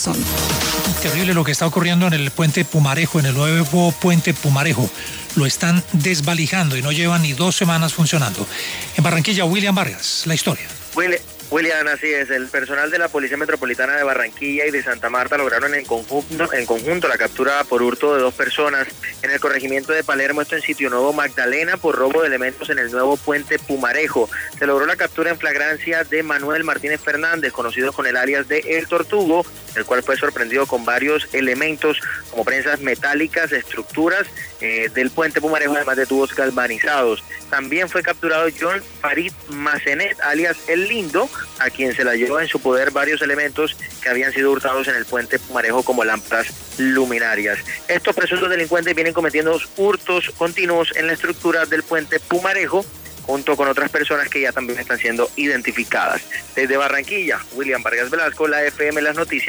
Terrible lo que está ocurriendo en el puente Pumarejo, en el nuevo puente Pumarejo. Lo están desvalijando y no llevan ni 2 semanas funcionando. En Barranquilla, William Vargas, la historia. William, así es. El personal de la Policía Metropolitana de Barranquilla y de Santa Marta lograron en conjunto la captura por hurto de 2 personas en el corregimiento de Palermo, esto en Sitio Nuevo Magdalena, por robo de elementos en el nuevo puente Pumarejo. Se logró la captura en flagrancia de Manuel Martínez Fernández, conocido con el alias de El Tortugo, el cual fue sorprendido con varios elementos como prensas metálicas, estructuras del puente Pumarejo, además de tubos galvanizados. También fue capturado John Farid Macenet, alias El Lindo, a quien se la llevó en su poder varios elementos que habían sido hurtados en el puente Pumarejo, como lámparas luminarias. Estos presuntos delincuentes vienen cometiendo hurtos continuos en la estructura del puente Pumarejo, junto con otras personas que ya también están siendo identificadas. Desde Barranquilla, William Vargas Velasco, la FM Las Noticias.